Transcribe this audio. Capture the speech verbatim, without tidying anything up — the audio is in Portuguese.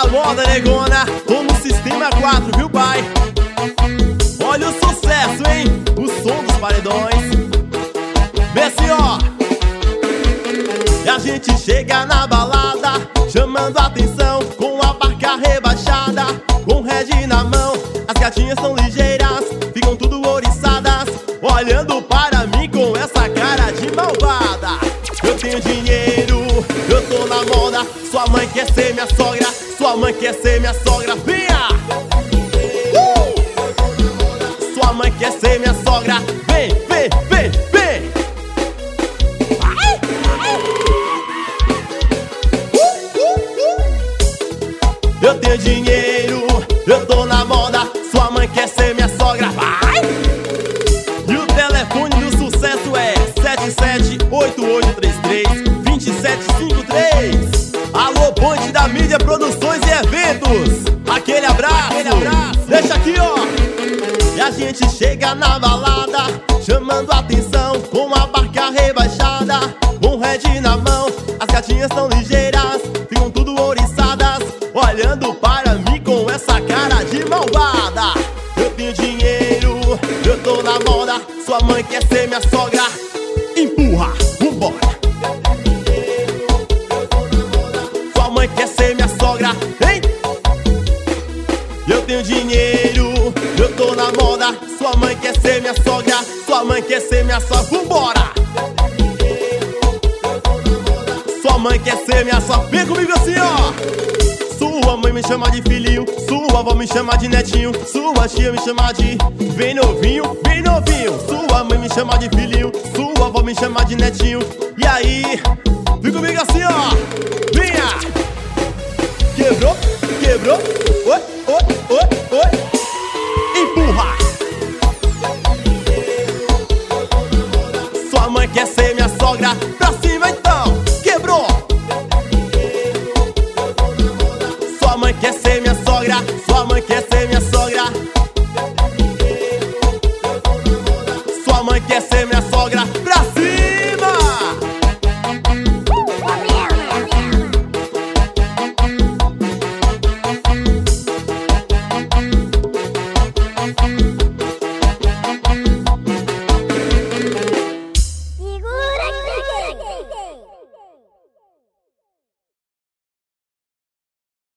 na moda, negona, tô no sistema quatro, viu, pai? Olha o sucesso, hein? O som dos paredões. Vê assim, ó. E a gente chega na balada, chamando a atenção, com a barca rebaixada, com o Red na mão. As gatinhas são ligeiras, ficam tudo ouriçadas, olhando para mim com essa cara de malvada. Eu tenho dinheiro, eu tô na moda. Sua mãe quer ser minha sogra, sua mãe quer ser minha sogra. Venha! Uh! Sua mãe quer ser minha sogra. Vem, vem, vem, vem! Ai, ai. Uh, uh, uh. Eu tenho dinheiro, eu tô na moda. Sua mãe quer ser minha sogra. Vai! E o telefone do sucesso é sete sete oito oito três três dois sete cinco três. Alô, Ponte da Mídia Produções e Eventos. Aquele abraço, aquele abraço. Deixa aqui, ó. E a gente chega na balada, chamando a atenção, com a barca rebaixada, com o Red na mão. As gatinhas tão ligeiras, ficam tudo ouriçadas, olhando para mim com essa cara de malvada. Eu tenho dinheiro, eu tô na moda. Sua mãe quer ser minha sogra. Empurra, vambora. Sua mãe quer ser minha sogra, hein? Eu tenho dinheiro, eu tô na moda. Sua mãe quer ser minha sogra, sua mãe quer ser minha sogra. Vambora! Sua mãe quer ser minha sogra. Vem comigo assim, ó. Sua mãe me chama de filhinho, sua avó me chama de netinho, sua tia me chama de bem novinho, bem novinho. Sua mãe me chama de filhinho, sua avó me chama de netinho. E aí, vem comigo assim, ó. Venha! Quebrou, quebrou. Oi, oi, oi, oi. Empurra. Sua mãe quer ser minha sogra. Pra cima então. Quebrou. Sua mãe quer ser minha sogra. Sua mãe quer ser minha sogra. Sua mãe quer ser minha sogra. Pra